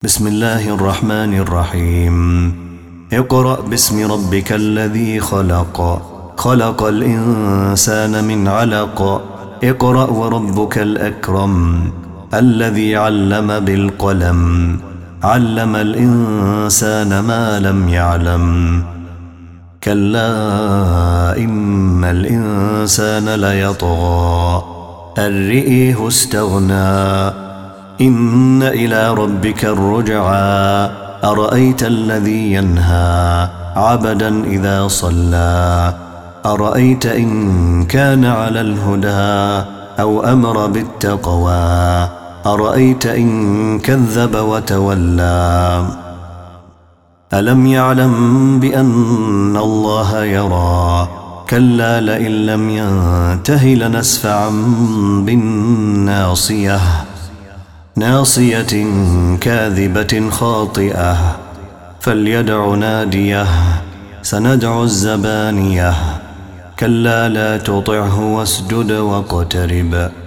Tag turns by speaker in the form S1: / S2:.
S1: بسم الله الرحمن الرحيم. اقرأ باسم ربك الذي خلق. خلق الإنسان من علق. اقرأ وربك الأكرم الذي علم بالقلم. علم الإنسان ما لم يعلم. كلا إن الإنسان ليطغى أن رآه استغنى. إن إلى ربك الرجعى. أرأيت الذي ينهى عبدا إذا صلى. أرأيت إن كان على الهدى أو أمر بالتقوى. أرأيت إن كذب وتولى. ألم يعلم بأن الله يرى. كلا لئن لم ينته لنسفعا بالناصية. ناصية كاذبة خاطئة. فليدع ناديه. سندع الزبانية. كلا لا تطعه واسجد واقترب.